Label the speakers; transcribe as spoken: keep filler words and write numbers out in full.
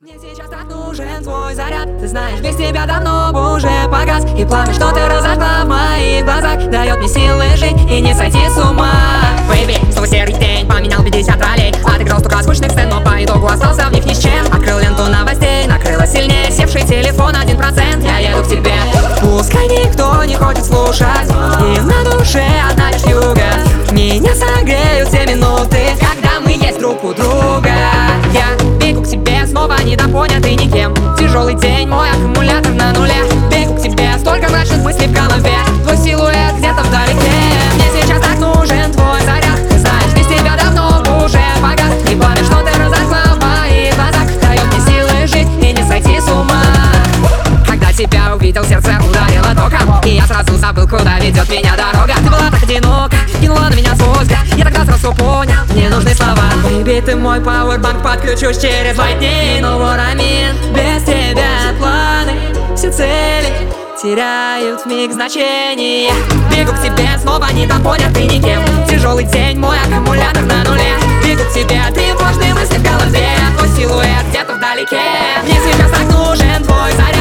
Speaker 1: Мне сейчас так нужен твой заряд. Ты знаешь, без тебя давно бы уже погас. И пламя, что ты разожгла в моих глазах, дает мне силы жить и не сойти с ума. Бэйби, снова серый день, поменял пятьдесят ролей. Отыграл столько скучных сцен, но по итогу остался в них ни с чем. Открыл ленту новостей, накрыло сильнее севший телефон один процент. Я еду к тебе, пускай никто не хочет слушать, и на душе одна лишь вьюга. Меня согреют все минуты, когда мы есть друг у друга. Я бегу к тебе, снова недопонятый никем. Тяжелый день, мой аккумулятор на нуле. Бегу к тебе, столько мрачных мыслей в голове. Твой силуэт где-то вдалеке. Мне сейчас так нужен твой заряд. Ты знаешь, без тебя давно бы уже погас. И пламя, что ты разожгла в моих глазах, дает мне силы жить и не сойти с ума. Когда тебя увидел, сердце ударило током, и я сразу забыл, куда ведет меня дорога. Ты была так одинока, кинула на меня свой взгляд. Я тогда сразу понял, мне нужны слова. Baby, ты мой пауэрбанк, подключусь через два дней. Но вот амин, без тебя планы, все цели теряют вмиг значение. Бегу к тебе, снова недопонятый никем. Тяжелый день, мой аккумулятор на нуле. Бегу к тебе, тревожные мысли в голове. Твой силуэт где-то вдалеке. Мне сейчас так нужен твой заряд.